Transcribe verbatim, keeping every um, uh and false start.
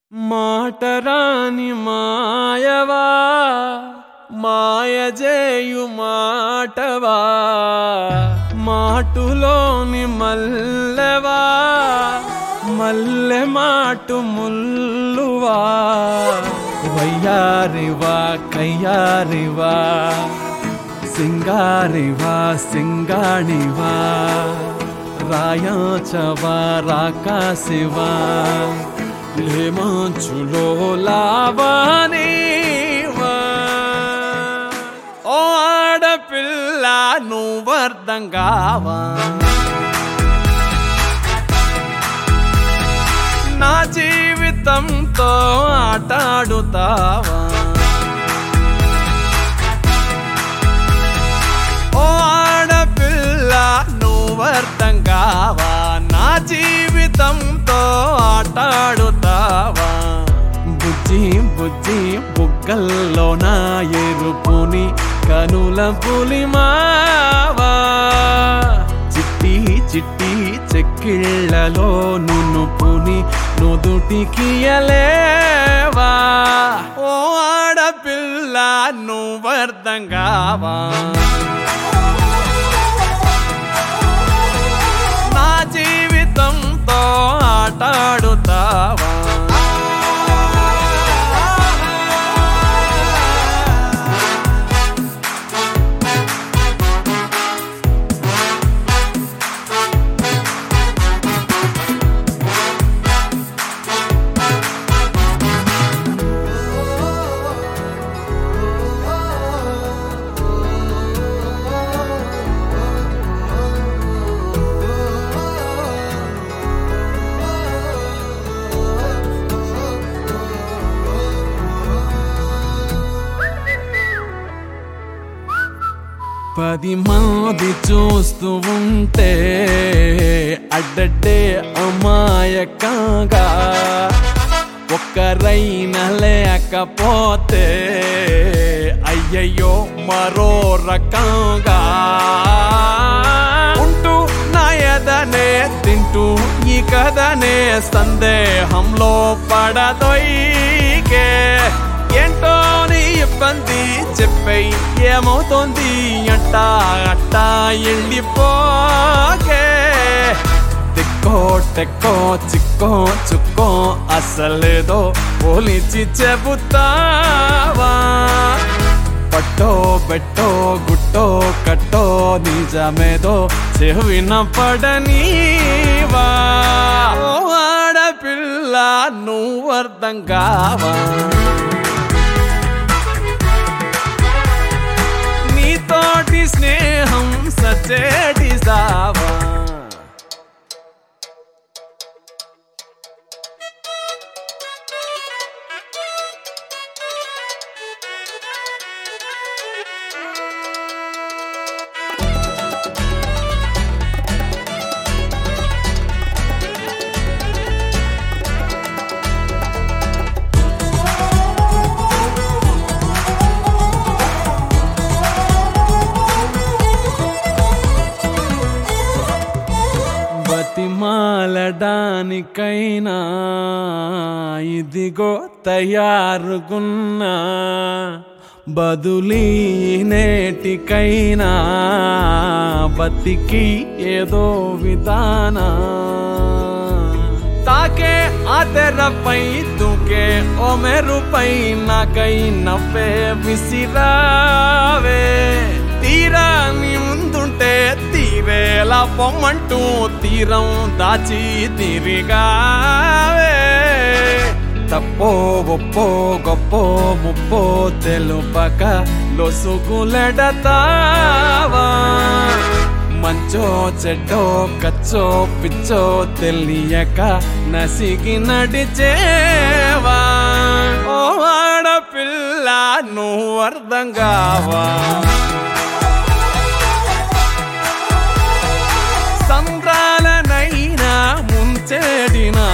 మాటరాని మాయవా మాయజేయు మాటవా మాటులోని మల్లెవా మల్లె మాటు ముల్లువా వయ్యారివా కయ్యారివా సింగారివా సింగాణివా రాయాచవా రాకాసివా లేమంచులో లావానివా ఓ ఆడపిల్ల నువ్వర్థం కావా నా జీవితంతో ఆటాడుతావా ఓ ఆడపిల్ల నువ్వర్థం కావా నా జీవితంతో ఆటాడుతావా బుజ్జి బుజ్జి బుగ్గల్లో నా ఎరుపుని కనుల పులిమావా చిట్టి చిట్టి చెక్కిళ్ళలో నునుపుని నుదుటికియలేవా ఓ ఆడపిల్ల నువ్వర్థం కావా నా జీవితంతో ఆటాడుతావా పది మంది చూస్తూ ఉంటే అడ్డడ్డే అమాయకంగా ఒక్కరైనా లేకపోతే అయ్యయ్యో మరో రకంగా ఉంటూ నా ఎదనే తింటూ ఈ కథనే సందేహంలో పడదొయ్యే ఏంటో నీ ఇబ్బంది చెప్పై ఏమవుతోంది అట్టా అట్టా వెళ్ళిపోకే తిక్కో టెక్కో చిక్కో చుక్కో అసలేదో పోలిచి చెబుతావా పట్టో బెట్టో గుట్టో కట్టో నిజమేదో చెవిన పడనీవా ఓ ఆడపిల్ల నువ్వర్థం కావా తోటి స్నేహం సచేటి సావా బతిమాలడానికైనా ఇదిగో తయారుగున్నా బదులీ నేటికైనా బతికి ఏదో విధానా తాకే ఆ తెరపై తూకే ఓ మెరుపై నాకై నవ్వే విసిరావే తీరా నీ ముందుంటే తీరేలా పొమ్మంటూ తీరం దాచి తిరిగావే తప్పో ఒప్పో గొప్పో ముప్పో తెలుపక లొసుగులెడతావా మంచో చెడ్డో కచ్చో పిచ్చో తెలియక నసిగి నడిచేవా ఓ ఆడపిల్ల నువ్వర్థం కావా సంద్రాలనైనా ముంచేడినా